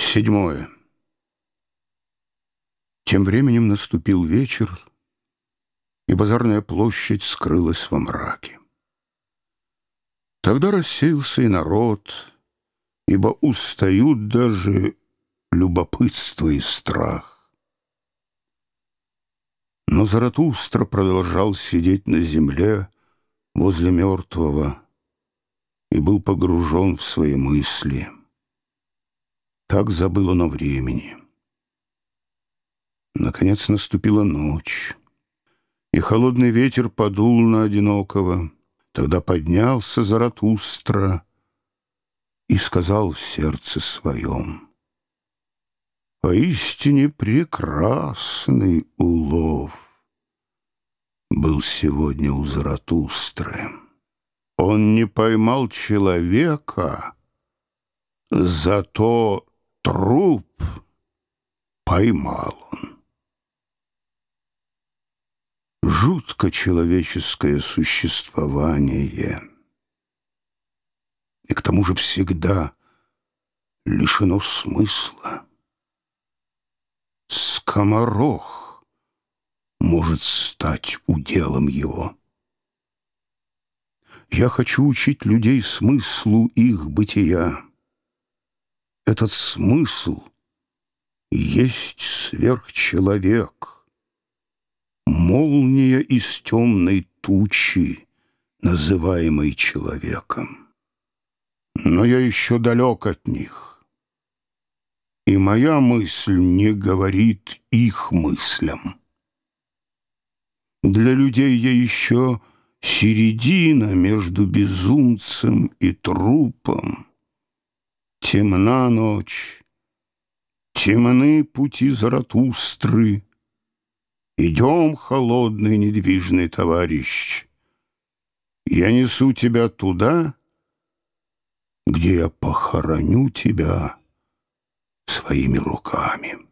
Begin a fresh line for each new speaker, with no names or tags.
Седьмое. Тем временем наступил вечер, и базарная площадь скрылась во мраке. Тогда рассеялся и народ, ибо устают даже любопытство и страх. Но Заратустра продолжал сидеть на земле возле мертвого и был погружен в свои мысли. Так забыл он о времени. Наконец наступила ночь, и холодный ветер подул на одинокого. Тогда поднялся Заратустра и сказал в сердце своем: «Поистине прекрасный улов был сегодня у Заратустры. Он не поймал человека, зато труп поймал он». Жутко человеческое существование, и к тому же всегда лишено смысла. Скоморох может стать уделом его. Я хочу учить людей смыслу их бытия. Этот смысл есть сверхчеловек, молния из темной тучи, называемой человеком. Но я еще далек от них, и моя мысль не говорит их мыслям. Для людей я еще середина между безумцем и трупом. Темна ночь, темны пути Заратустры. Идем, холодный недвижный товарищ, я несу тебя туда, где я похороню тебя своими руками.